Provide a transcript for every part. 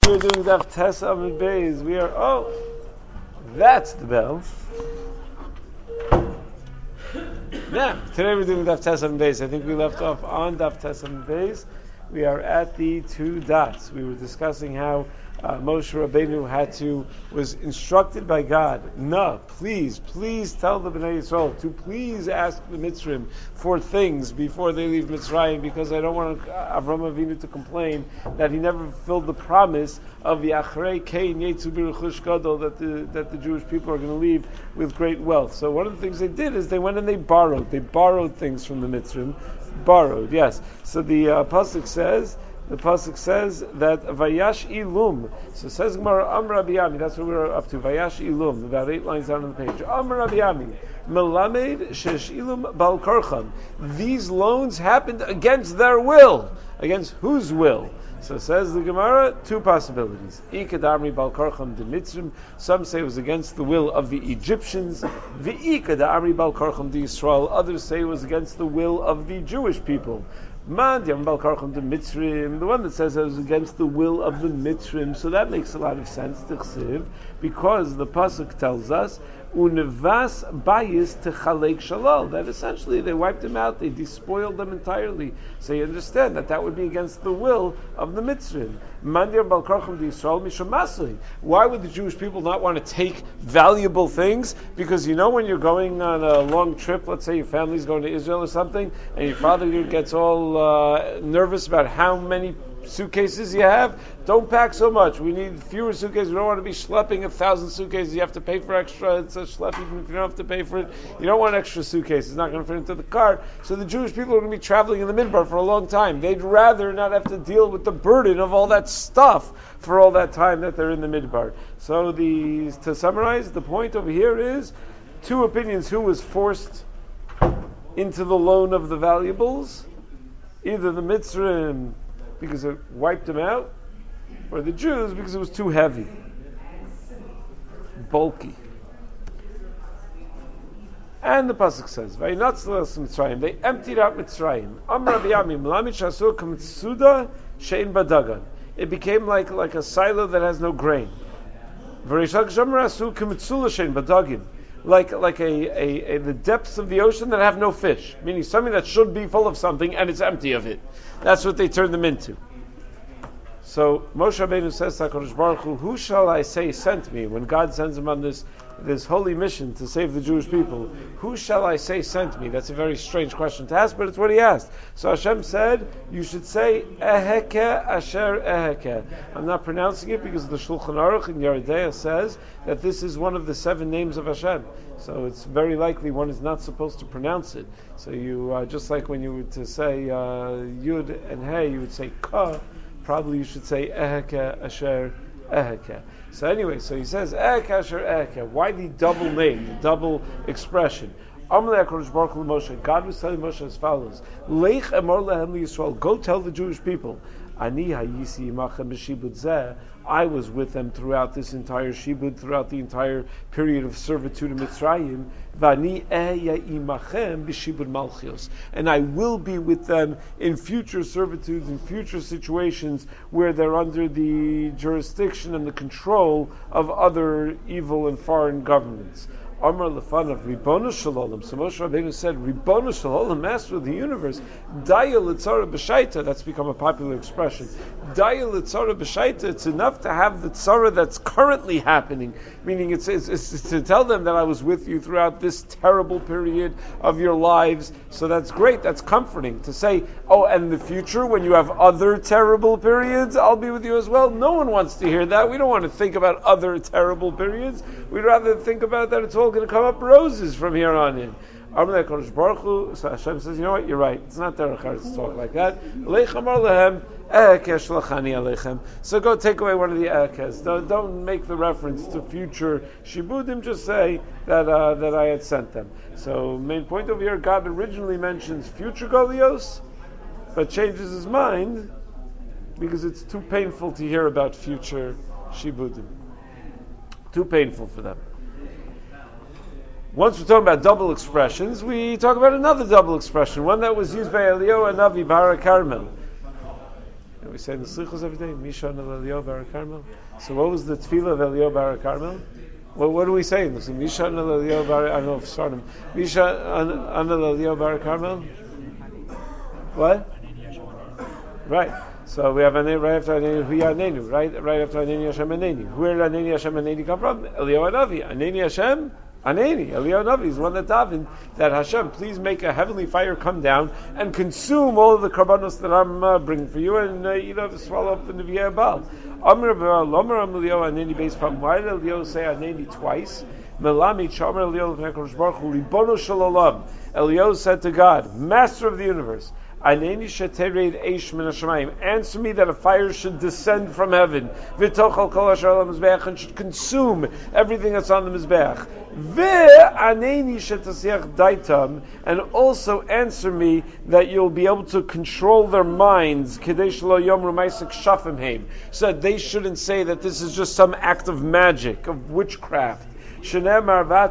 We're doing Daf Tes Amud Beis. That's the bell. Now, today we're doing Daf Tes Amud Beis. I think we left off on Daf Tes Amud Beis. We are at the two dots. We were discussing how Moshe Rabbeinu was instructed by God, no, please tell the Bnei Yisrael to please ask the Mitzrim for things before they leave Mitzrayim, because I don't want Avraham Avinu to complain that he never fulfilled the promise of the Achrei Kain Yetzu B'Rechush Gadol, that the Jewish people are going to leave with great wealth. So one of the things they did is they went and they borrowed things from the Mitzrim. Borrowed, yes. So the pasuk says that Vayash Ilum. So says Gemara, Amr Rabbi Yami. That's what we're up to. Vayash Ilum. About 8 lines down on the page. Amr Rabbi Yami. Melamed Shesh Ilum Bal Korcham. These loans happened against their will. Against whose will? So says the Gemara, two possibilities. Ikadamri Bal Korcham de Mitzrim. Some say it was against the will of the Egyptians. V'ikadamri Bal Korcham de Yisrael. Others say it was against the will of the Jewish people. The one that says it was against the will of the Mitzrim, so that makes a lot of sense, because the pasuk tells us univas bayis techalek shalal, that essentially they wiped them out, they despoiled them entirely. So you understand that would be against the will of the Mitzrim. Why would the Jewish people not want to take valuable things? Because when you're going on a long trip, let's say your family's going to Israel or something, and your father gets all nervous about how many suitcases you have, don't pack so much. We need fewer suitcases. We don't want to be schlepping 1,000 suitcases. You have to pay for extra. It's a schlepp even if you don't have to pay for it. You don't want extra suitcases. It's not going to fit into the car. So the Jewish people are going to be traveling in the midbar for a long time. They'd rather not have to deal with the burden of all that stuff for all that time that they're in the midbar. So to summarize, the point over here is two opinions. Who was forced into the loan of the valuables? Either the Mitzrim, because it wiped them out, or the Jews because it was too heavy, bulky. And the pasuk says, "Vayinatzlas Mitzrayim." They emptied out Mitzrayim. Amar Rabbi Yami, "Melamid shasur k'mitzuda she'in badagan." It became like a silo that has no grain. V'reishak shamar asur k'mitzula she'in badagin. Like the depths of the ocean that have no fish, meaning something that should be full of something and it's empty of it. That's what they turned them into. So Moshe Rabbeinu says to HaKadosh Baruch Hu, who shall I say sent me? When God sends him on this holy mission to save the Jewish people, who shall I say sent me? That's a very strange question to ask, but it's what he asked. So Hashem said, you should say, Eheke Asher Eheke. I'm not pronouncing it because the Shulchan Aruch in Yoreh De'ah says that this is one of the 7 names of Hashem. So it's very likely one is not supposed to pronounce it. So you, just like when you were to say Yud and Hey, you would say Ka, probably you should say Eheke Asher Eheke. So anyway, so he says Eheke Asher Eheke. Why the double name, the double expression? Amalei HaKadosh Baruch Hu Moshe. God was telling Moshe as follows: Leich emor lehem Yisrael. Go tell the Jewish people, Ani hayisi imachem b'shibud zeh. I was with them throughout this entire shibud, throughout the entire period of servitude in Mitzrayim. Vani eya imachem b'shibud malchios. And I will be with them in future servitudes, in future situations where they're under the jurisdiction and the control of other evil and foreign governments. Amar lefanav Ribono Shel Olam. So Moshe Rabbeinu said, Ribono Shel Olam, Master of the universe, Daya Litzara B'Shaita. That's become a popular expression. Daya Litzara B'Shaita. It's enough to have the tzara that's currently happening. Meaning, it's to tell them that I was with you throughout this terrible period of your lives. So that's great. That's comforting. To say, oh, and in the future, when you have other terrible periods, I'll be with you as well. No one wants to hear that. We don't want to think about other terrible periods. We'd rather think about that it's all going to come up roses from here on in. Amalei HaKadosh Baruch Hu. So Hashem says, you know what? You're right. It's not derech eretz to talk like that. So go take away one of the ehekes. Don't make the reference to future shibudim. Just say that I had sent them. So main point over here, God originally mentions future golios, but changes his mind because it's too painful to hear about future shibudim. Too painful for them. Once we're talking about double expressions, we talk about another double expression, one that was used by Eliyahu Hanavi Bahar Carmel. And we say in the Slichos every day, Misha Ana Eliyahu Bar Carmel. So what was the tefillah of Eliyahu Bar Carmel? Well, what do we say? Misha Ana Eliyahu Bar, I don't know if it's starting. Misha Ana Eliyahu Bar Carmel? What? Right. So we have right after Aneni, Hu Anenu, right after Aneni Hashem Aneni. Where did Aneni Hashem Aneni come from? Eliyahu Hanavi. Aneni Hashem Aneni. Eliyahu Hanavi is one that davened that Hashem, please make a heavenly fire come down and consume all of the karbanos that I'm bringing for you, and swallow up the Nevi'ah Baal. Amr Lomer Eliyahu Aneni based from why did Eliyahu say Aneni twice? Melami Chomer Eliyahu V'Nekadosh Baruch Hu Ribono Shel Olam. Eliyahu said to God, Master of the universe, Aneni shetered eish min hashamayim. Answer me that a fire should descend from heaven. V'tochal kol asher al mizbeach, and should consume everything that's on the mizbeach. Ve'aneni shetasiach daitam, and also answer me that you'll be able to control their minds. Kedei shelo yomru ma'asek shafim heim, so that they shouldn't say that this is just some act of magic, of witchcraft. You have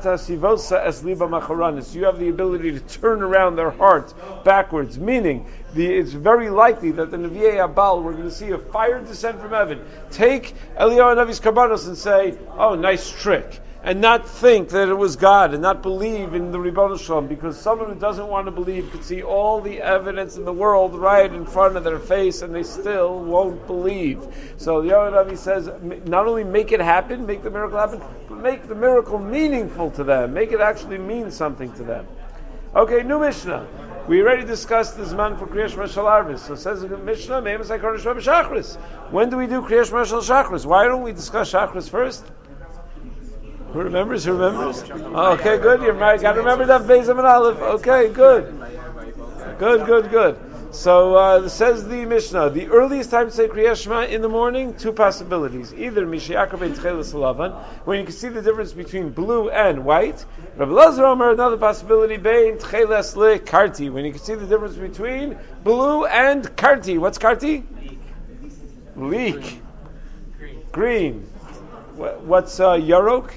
the ability to turn around their heart backwards, meaning it's very likely that the Nevi'ei Abal, we're going to see a fire descend from heaven, take Eliyahu Hanavi's karbanos and say, oh, nice trick, and not think that it was God, and not believe in the Ribono Shel Olam, because someone who doesn't want to believe could see all the evidence in the world right in front of their face, and they still won't believe. So Eliyahu Hanavi says, not only make it happen, make the miracle happen, but make the miracle meaningful to them, make it actually mean something to them. Okay, new Mishnah. We already discussed this man for Kriyash Mashal Arvis. So says the Mishnah, when do we do Kriyash Mashal Shachris? Why don't we discuss Shachris first? Who remembers? Okay, good. You're right. Got to remember that Beis and Aleph. Okay, good. So says the Mishnah, the earliest time to say Kriya Shema in the morning, two possibilities. Either Mishiyakar ben Tcheles Lavan, when you can see the difference between blue and white. Rabbi Lazar Omer, another possibility, ben Tcheles le Karti, when you can see the difference between blue and Karti. What's Karti? Leek. Green. What's Yarok?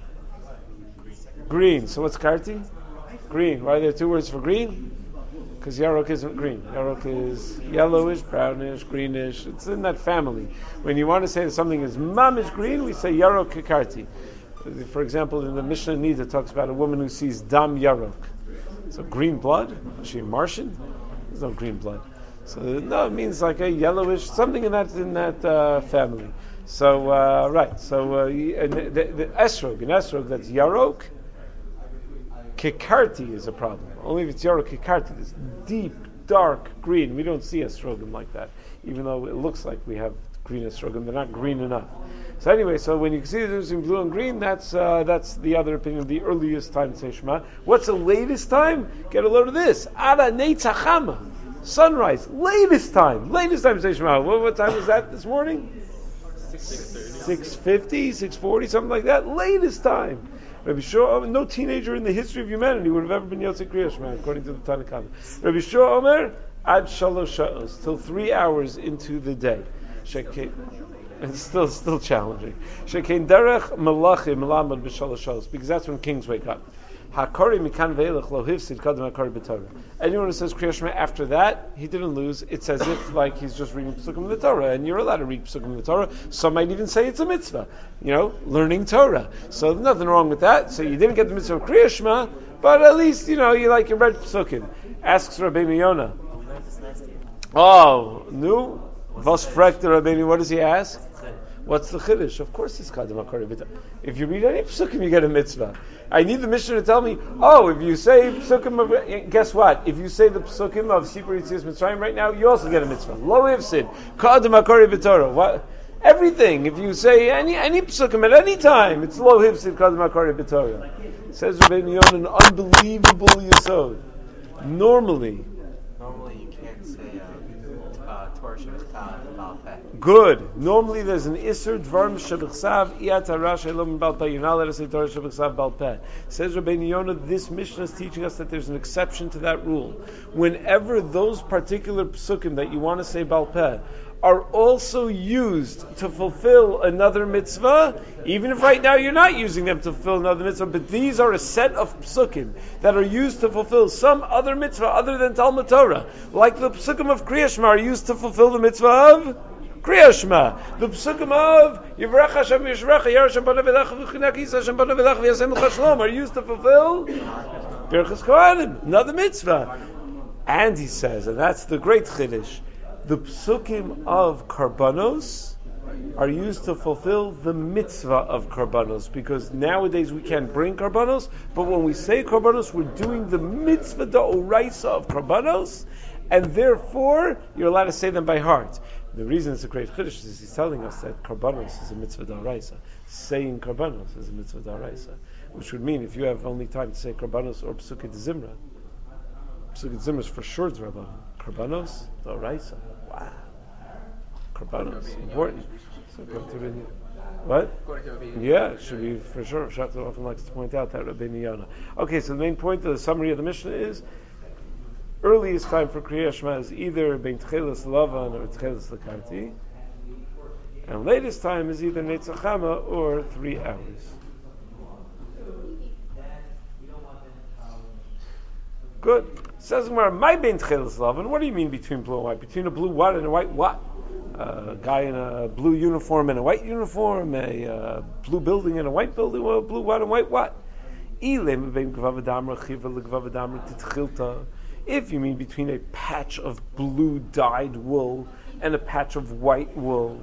Green. So what's Karti? Green. Why are there two words for green? Because Yarok isn't green. Yarok is yellowish, brownish, greenish. It's in that family. When you want to say that something is mamish green, we say Yarok Karti. For example, in the Mishnah Nida, it talks about a woman who sees Dam Yarok. So green blood? Is she a Martian? There's no green blood. So no, it means like a yellowish, something in that family. So right. So the esrog, in esrog, that's Yarok. Kekarti is a problem. Only if it's Yarok Kekarti, this deep, dark green. We don't see esrogim like that, even though it looks like we have green esrogim. They're not green enough. So anyway, so when you can see the difference between blue and green, that's the other opinion, the earliest time to say Shema. What's the latest time? Get a load of this. Ada Neitzachama. Sunrise. Latest time to say Shema. What time was that this morning? 6:50, 6:40, something like that. Latest time. Rabbi Shua, no teenager in the history of humanity would have ever been Yotzei Kriya Shema, according to the Tanna Kamma. Rabbi Shua Omer, ad 3 sha'os, till 3 hours into the day. It's still challenging. Shekein derech malachim melamad b'shalosh sha'os, because that's when kings wake up. Hakori mikan ve'elech lo hifsid kadem hakori b'Torah. Anyone who says Kriya Shema after that, he didn't lose. It's as if like he's just reading Pesukim of the Torah, and you're allowed to read Pesukim of the Torah. Some might even say it's a mitzvah, learning Torah. So there's nothing wrong with that. So you didn't get the mitzvah of Kriya Shema, but at least you like your read Pesukim. Asks Rabbeinu Yonah. Oh, nu, was fragt Rabbeinu? What does he ask? What's the chiddush? Of course it's kadem hakori b'Torah. If you read any Pesukim, you get a mitzvah. I need the Mishnah to tell me, if you say Pesukim guess what? If you say the Pesukim of Sipur Yitzias Mitzrayim right now, you also get a mitzvah. Lo ifsid, kadem hakori b'Torah. What? Everything. If you say any Pesukim at any time, it's lo ifsid, kadem hakori b'Torah. Says Rabbeinu Yonah, an unbelievable yesod. Normally you can't say Torah Shabbat Baal Peh. Good. Normally there's an Isser Dvarim Shebechsav Iyat Harash Elom Baal Peh. You're not allowed to say Torah Shebechsav Baal Peh. Says Rabbeinu Yonah, this Mishnah is teaching us that there's an exception to that rule. Whenever those particular psukim that you want to say Baal Peh are also used to fulfill another mitzvah, even if right now you're not using them to fulfill another mitzvah, but these are a set of psukim that are used to fulfill some other mitzvah other than Talmud Torah. Like the psukim of Kriya Shema are used to fulfill the mitzvah of Kriya Shema. The psukim of Yivrach Hashem Yishrecha, Yer Hashem B'nai V'lach V'chinak Yis Hashem B'nai V'lach V'yasem L'cha Shalom are used to fulfill Birchas Kohanim, another mitzvah. And he says, and that's the great chiddush, the psukim of karbanos are used to fulfill the mitzvah of karbanos, because nowadays we can't bring karbanos, but when we say karbanos, we're doing the mitzvah da'oraisa of karbanos, and therefore you're allowed to say them by heart. The reason it's a great chiddush is he's telling us that karbanos is a mitzvah da'oraisa. Saying karbanos is a mitzvah da'oraisa, which would mean if you have only time to say karbanos or psukim zimra, psukim zimra is for sure drabanan. Karbanos da'oraisa. Wow. Karbanos, important. What? Yeah, it should be for sure. Shachar often likes to point out that Rabbeinu Yonah. Okay, so the main point of the summary of the Mishnah is earliest time for Kriya Shema is either Ben Tchelis Lavan or Tchelis Lakanti, and latest time is either Netzach Hama or 3 hours. Good. Says Gemara, my Ben Tchelis Lavan. What do you mean between blue and white? Between a blue what and a white what? A guy in a blue uniform and a white uniform, a blue building and a white building, well, blue what and white what? If you mean between a patch of blue dyed wool and a patch of white wool,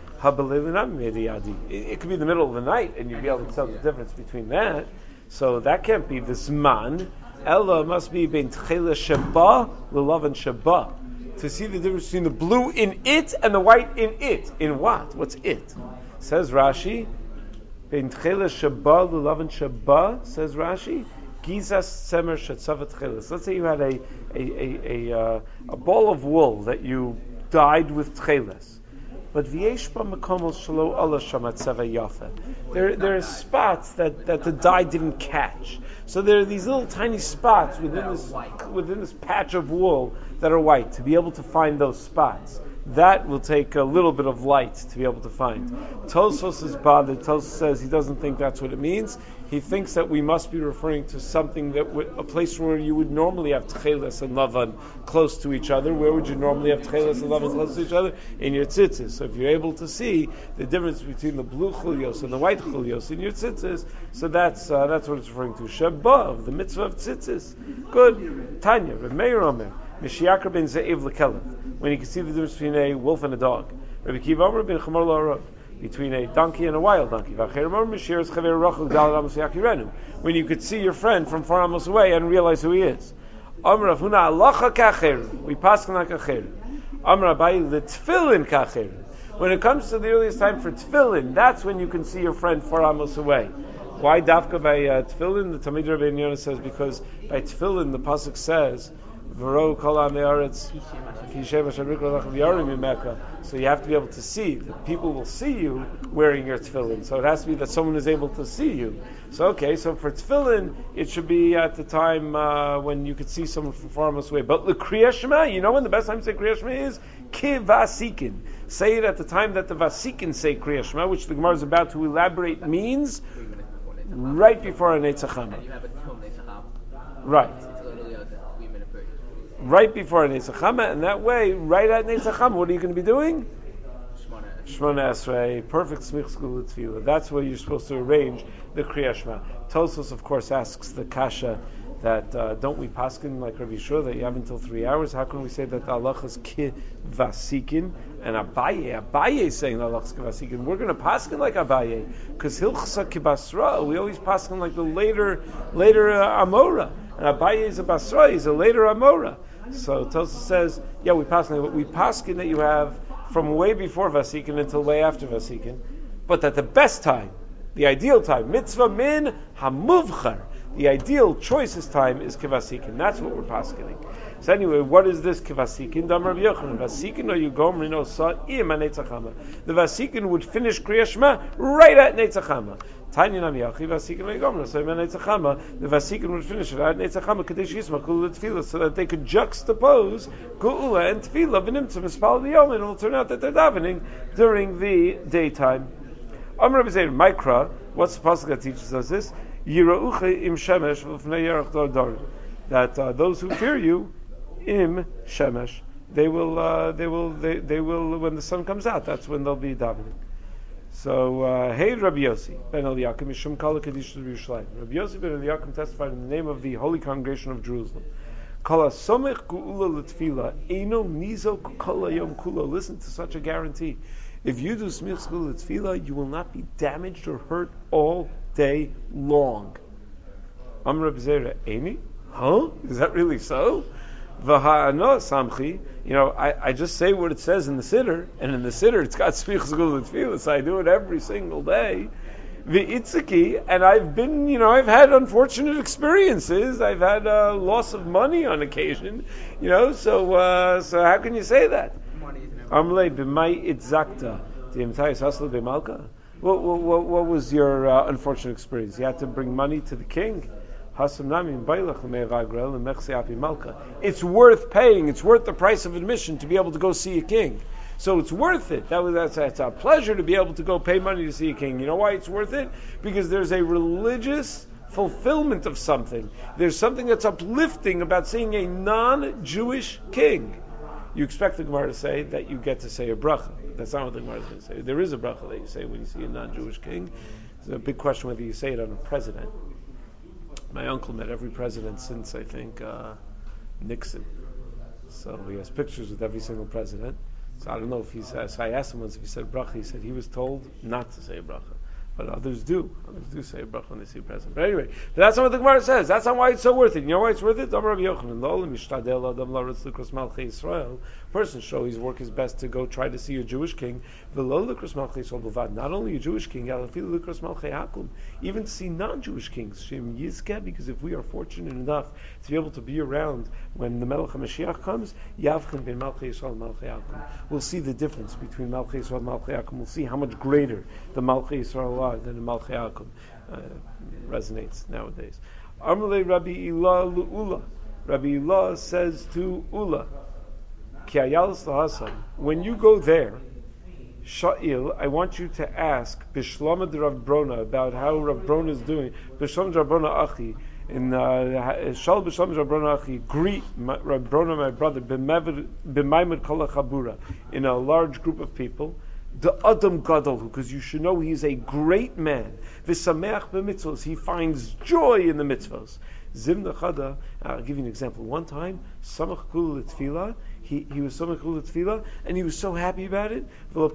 it could be the middle of the night and you'd be able to tell the difference between that. So that can't be the Zman. Ella must be ben tchela sheba l'lavan sheba, to see the difference between the blue in it and the white in it. In what? What's it? Says Rashi, ben tchela sheba l'lavan sheba. Says Rashi, gizas semer shetzavat tchelis. Let's say you had a ball of wool that you dyed with tchelis. But v'yeshba makomos shelo ala shamat seva yafa. There are spots that the dye didn't catch. So there are these little tiny spots within this patch of wool that are white. To be able to find those spots, that will take a little bit of light to be able to find. Tosfos is bothered. Tosfos says he doesn't think that's what it means. He thinks that we must be referring to something that a place where you would normally have tcheles and lavan close to each other. Where would you normally have tcheles and lavan close to each other? In your tzitzis. So if you're able to see the difference between the blue chulios and the white chulios in your tzitzis, so that's what it's referring to. Shabbat, the mitzvah of tzitzis. Good. Tanya, Reb Meir Omer, Mishiakar ben Ze'ev lekelev, when you can see the difference between a wolf and a dog. Rabbi Kiva Omer ben Chamor la'arav, between a donkey and a wild donkey. When you could see your friend from 4 amos away and realize who he is. We pass like acher. When it comes to the earliest time for tefillin, that's when you can see your friend 4 amos away. Why dafka by tefillin? The Talmid Rabbeinu Yonah says because by tefillin the pasuk says, so you have to be able to see. The people will see you wearing your tefillin. So it has to be that someone is able to see you. So for tefillin, it should be at the time when you could see someone from far away. But the Kriya Shema, you know when the best time to say Kriya Shema is? Kivasikin. Say it at the time that the Vasikin say Kriya Shema, which the Gemara is about to elaborate means right before a Netzach Hama. Right. Right before Netzach Hama, and that way, right at Netzach Hama, what are you going to be doing? Shmona Esrei, perfect smich school tefillah. That's where you're supposed to arrange the Kriya Shema. Tosfos, of course, asks the kasha that don't we paskin like Rabbi Yeshua that you have until 3 hours? How can we say that the halacha is ki vasikin? And Abaye is saying the halacha is ki vasikin. We're going to paskin like Abaye because hilchasa ki basra. We always paskin like the later Amora. And Abaye is a basra. He's a later Amora. So Tosfos says, yeah, we paskin that you have from way before Vasikin until way after Vasikin, but that the best time, the ideal time, mitzvah min hamuvchar, The ideal choicest time is kivasikin. That's what we're paskening. So anyway, what is this kivasikin? Dam Rabbi Yochanan. Vasikin or you gomrin osa im netzachama. The vasikin would finish Kriya Shema right at netzachama. Tanya namiyachi vasikin or you gomrin so im netzachama. The vasikin would finish it at netzachama kadesh yisma kula tefillah, so that they could juxtapose geula and tefillah v'nim to mispal b'yom, and it will turn out that they're davening during the daytime. Amar Rabbi Zeir Mikra. What's the pasuk that teaches us this? Yiraucha im shemesh v'fnei yerach dor. That those who fear you, im shemesh, they will when the sun comes out, that's when they'll be davening. So hey Rabbi Yossi ben Eliakim mishum kala kedusha Yerushalayim. Rabbi Yossi ben Eliakim testified in the name of the Holy Congregation of Jerusalem. Kala somech geula l'tfila eino nizo kala yom kula. Listen to such a guarantee. If you do smichas geula l'tfila, you will not be damaged or hurt all day long. Amar Rabbi Zera, Amy? Huh? Is that really so? V'ha'ano samchi. I just say what it says in the siddur, and in the siddur it's got smichas geula l'tfila, so I do it every single day. V'itziki, and I've had unfortunate experiences. I've had loss of money on occasion. So how can you say that? Amlei b'mai itzakta d'imtayis haslu b'malka. What was your unfortunate experience? You had to bring money to the king. It's worth paying. It's worth the price of admission to be able to go see a king. So it's worth it. That's a pleasure to be able to go pay money to see a king. You know why it's worth it? Because there's a religious fulfillment of something. There's something that's uplifting about seeing a non-Jewish king. You expect the Gemara to say that you get to say a bracha. That's not what the Gemara is going to say. There is a bracha that you say when you see a non-Jewish king. It's a big question whether you say it on a president. My uncle met every president since, I think, Nixon. So he has pictures with every single president. So I don't know if he says, I asked him once if he said bracha. He said he was told not to say a bracha. But others do. Others do say a bracha when they see a president. But anyway, that's not what the Gemara says. That's not why it's so worth it. You know why it's worth it? Person show his work his best to go try to see a Jewish king. Not only a Jewish king, even to see non-Jewish kings. Because if we are fortunate enough to be able to be around when the Melech HaMashiach comes, we'll see the difference between Malchei Yisrael and Malchei Yaakov. We'll see how much greater the Malchei Yisrael are than the Malchei Yaakov. Resonates nowadays. Amalei Rabbi Ilah Lu'ula. Rabbi Ilah says to Ula, when you go there, Sha'il, I want you to ask Bishlama de Rav Brona about how Rav Brona is doing. Bishlama de Rav Brona Achi. In Shal Bishlama de Rav Brona Achi, greet Rav Brona, my brother, b'maimad kol chabura, in a large group of people. The Adam Gadol, because you should know he is a great man. V'sameach b'mitzvos, he finds joy in the mitzvos. Zimna Chada, I'll give you an example. One time, Samach Kula L'Tfila, he was Samach Kula L'Tfila, and he was so happy about it. The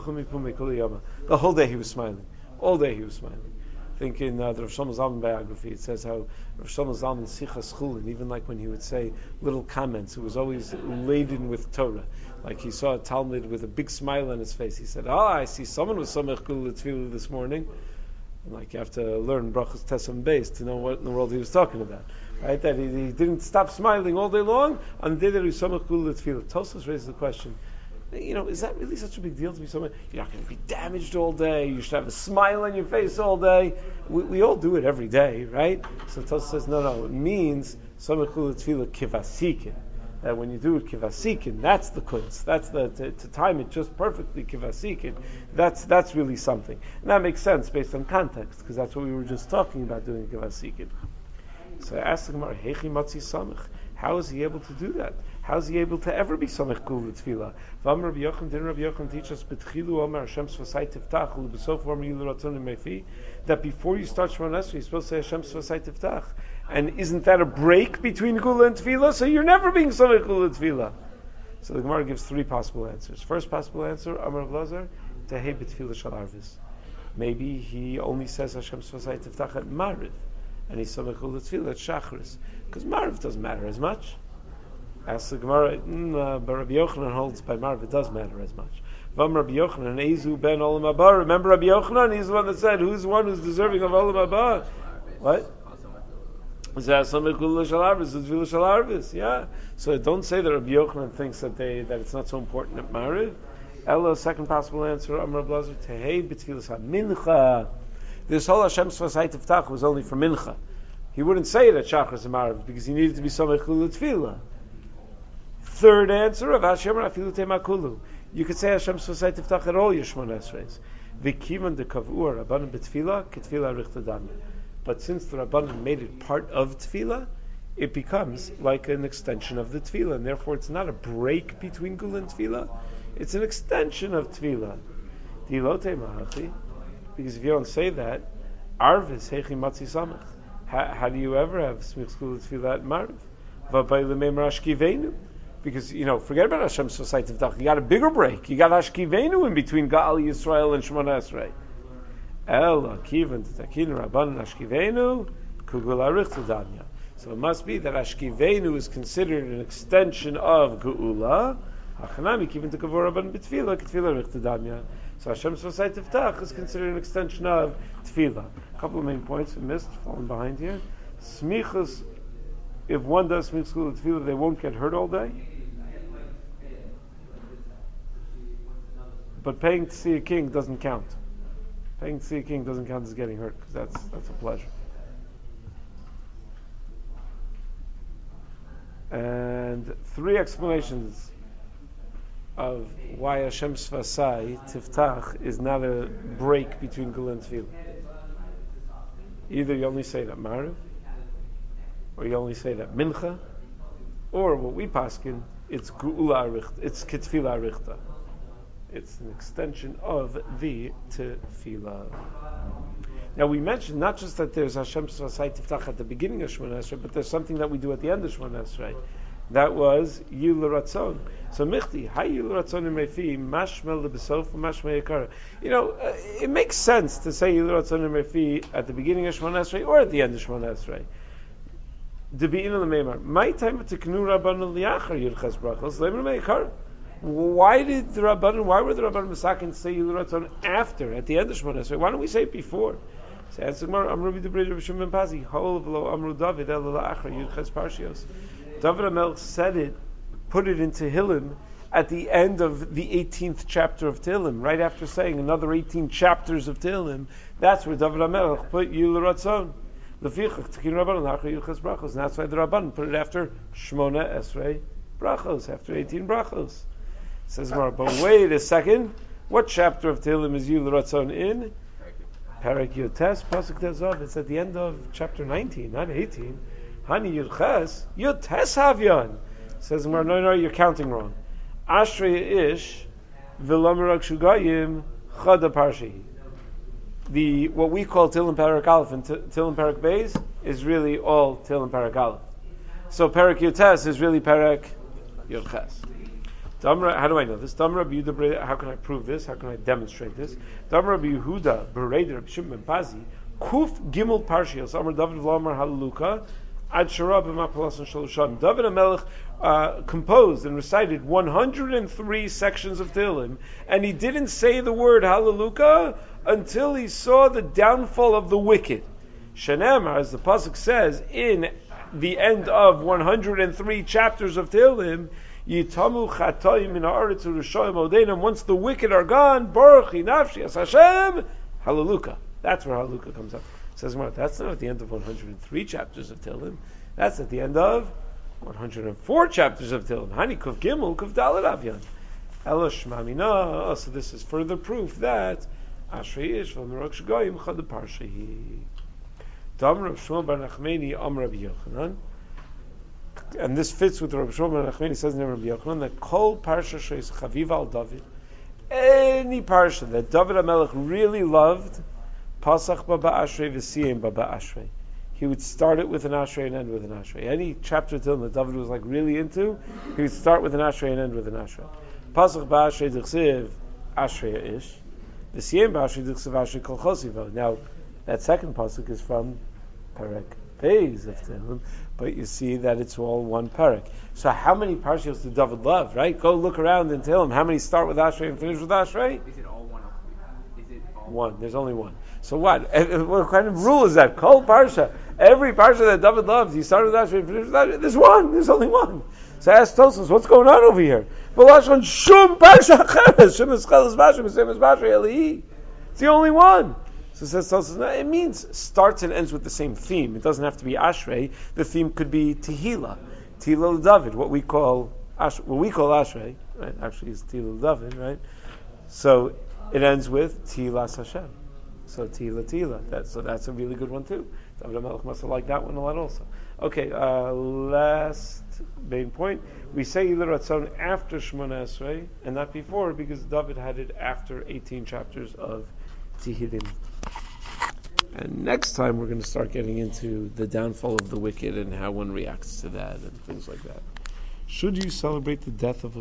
whole day he was smiling. All day he was smiling. I think in the Rav Shlomo Zalman biography, it says how Rav Shlomo Zalman Sichas Chulin, even like when he would say little comments, it was always laden with Torah. Like he saw a Talmud with a big smile on his face. He said, I see someone with Samach Kula L'Tfila this morning. Like you have to learn Brachos Tesam Beis to know what in the world he was talking about, right? That he didn't stop smiling all day long on the day that he was Samach Kula L'Tfila. Tosfos raises the question, is that really such a big deal to be someone? You're not going to be damaged all day. You should have a smile on your face all day. We all do it every day, right? So Tosfos says, no. It means Samach Kula L'Tfila Kivasikin. That when you do it kivasikin, that's the kunz. That's to time it just perfectly kivasikin. That's really something, and that makes sense based on context because that's what we were just talking about doing kivasikin. So I asked the Gemara, Hechi matzi samich. How is he able to do that? How is he able to ever be samich kul v'tfila? Vam Rabbi Yochanan, didn't Rabbi Yochanan teach us betchilu omer Hashem svasai tiftach u'besof omer yilu ratzon mefi? That before you start Shemona Esrei, you're supposed to say Hashem svasai tiftach. And isn't that a break between Gula and Tefillah? So you're never being Samech Gula and Tefillah. So the Gemara gives three possible answers. First possible answer, Amar Rav Lazar, Tehei b'Tefillah shal Arvis. Maybe he only says Hashem Svasai Tiftach at Mariv, and he's Samech Gula Tefillah at Shachris, because Mariv doesn't matter as much. Asks the Gemara, but Rabbi Yochanan holds by Mariv it does matter as much. Vam Rabbi Yochanan, Ezu ben Olam Haba. Remember Rabbi Yochanan? He's the one that said, who's the one who's deserving of Olam Haba? What? Yeah. So don't say that Rabbi Yochanan thinks that it's not so important at Mariv. Ella, second possible answer, Amar Blazer, Tehei b'tfilas ha-mincha. This whole Hashem Sfasai Tiftach was only for mincha. He wouldn't say it at Shachris and Mariv because he needed to be Samech Lulu Tfilah. Third answer of Hashem Rafilu Temakulu. You could say Hashem Sfasai Tiftach at all your Shmona Esreis. V'kivan de kavur Rabbanan b'tfilah k'tfilah richta dami. But since the Rabbanan made it part of Tefillah, it becomes like an extension of the Tefillah, and therefore it's not a break between Gula and Tefillah, it's an extension of Tefillah. Because if you don't say that, Arvis Hechi Matzi Samach. How do you ever have Smichs Gula Tefillah at Marv? Because, forget about Hashem Sosai Tivtach. You got a bigger break. You got Hashkivenu in between Gaal Yisrael and Shemona Esrei. Ela kivan takin rabban ashkivenu kugul arich tzedanya. So it must be that ashkivenu is considered an extension of geula. Hachanami kivan takavor rabban b'tfila k'tfila arich tzedanya. So Hashem Sosai Tiftach is considered an extension of tefillah. A couple of main points we missed, falling behind here. Smichus, if one does smichus gula tefillah, they won't get hurt all day. But paying to see a king doesn't count. Paying to see a king doesn't count as getting hurt because that's a pleasure. And three explanations of why Hashem Sfasai Tiftach is not a break between Gula and Tefillah. Either you only say that Mariv, or you only say that Mincha, or what we paskin, it's Geula Arichta, it's Ketfila Arichta. It's an extension of the Tefillah. Now we mentioned not just that there's Hashem Sfasai Tiftach at the beginning of Shemona Esrei, but there's something that we do at the end of Shemona Esrei. That was Yul Ratzon. So Michti, Hay Yul Ratzon Imrefi, Mashmel Lebesof, Mashmel Yekara. It makes sense to say Yul Ratzon Imrefi at the beginning of Shemona Esrei or at the end of Shemona Esrei. Debi'in L'meimar, My time to Knu Rabban Liachar Yirchas Brachos, Leimer Meikar. Why were the Rabban Masakin say Yul Ratzon after, at the end of Shemona Esrei? Why don't we say it before? So answer Gemara, Amru B'Debrei Rav Shimon ben Pazi, Hol V'lo Amru David El La'achar Yirchas Parshios. David HaMelech said it, put it in Tehillim at the end of the 18th chapter of Tehillim, right after saying another 18 chapters of Tehillim. That's where David HaMelech put Yul Ratzon. And that's why the Rabban put it after Shmona Esrei Brachos, after 18 Brachos. Says Mar, but wait a second, what chapter of Tehillim is Yul Ratzon in? Parak Yotes, Pasuk Tezav. It's at the end of chapter 19, not 18. Hani Yudches, Yotes Havyan. Says Mar, no, you're counting wrong. Ashrei Ish, V'lomerak Shugayim, Chada Parshi. What we call Tehillim Parak Aleph and Tehillim Parak Beis is really all Tehillim Parak Aleph. So Parak Yotes is really Parak Yudches. How do I know this? How can I prove this? How can I demonstrate this? Damra Yehuda Bereder Reb Shimon ben Pazi Kuf Gimel Parshios Amar David V'Lamar Halaluka Ad Sharab B'Mapalas and Shalosham. David HaMelech composed and recited 103 sections of Tehillim, and he didn't say the word Halaluka until he saw the downfall of the wicked. Shenemar, as the pasuk says in the end of 103 chapters of Tehillim, Yitamu chatoim min haaretz u'rishoyim odenim. Once the wicked are gone, Baruch nafshi as Hashem, Hallelujah. That's where Hallelujah comes up. It says, that's not at the end of 103 chapters of Tehillim. That's at the end of 104 chapters of Tehillim. Hani kuf gimel kuf dalet avyan. Elosh mamina. So this is further proof that Ashrei Ish v'merok shgoyim chad parshahi. Dam Rav Shmuel bar Nachmani Am Rabbi Yochanan. And this fits with Rabbi Shmuel ben Nachmani says in Rabbi Yochanan that Kol Parsha Sheis Chaviv al David, any parsha that David HaMelech really loved, Pasach Baba Ashrei v'Siyim Baba Ashrei. He would start it with an Ashrei and end with an Ashrei. Any chapter till that David was really into, he would start with an Ashrei and end with an Ashrei. Pasach Ba Ashrei D'chsiv Ashrei Ish, v'Siyim Ba Ashrei D'chsiv Ashrei Kol Chosivo. Now that second pasuk is from Perek Beis of Tehillim, but you see that it's all one parak. So how many parshas did David love, right? Go look around in Tehillim. How many start with Ashrei and finish with Ashrei? Is it all One. There's only one. So what? What kind of rule is that? Kol parsha. Every parsha that David loves, he started with Ashrei and finished with Ashrei. There's one. There's only one. So ask Tosfos, what's going on over here? Shum parsha acheres. Shum escheles b'ashrei, same as b'ashrei elihi. It's the only one. So it says Tosfos, it means starts and ends with the same theme. It doesn't have to be Ashrei. The theme could be Tehillah. Tehillah David, what we call Ashrei, right? Actually, it's Tehillah David, right? So it ends with Tehillah Hashem. So Tehillah. That's a really good one too. David HaMelech must have liked that one a lot also. Okay, last main point. We say Yilei Ratzon after Shemona Esrei and not before, because David had it after 18 chapters of Tehillim. And next time we're going to start getting into the downfall of the wicked and how one reacts to that and things like that. Should you celebrate the death of a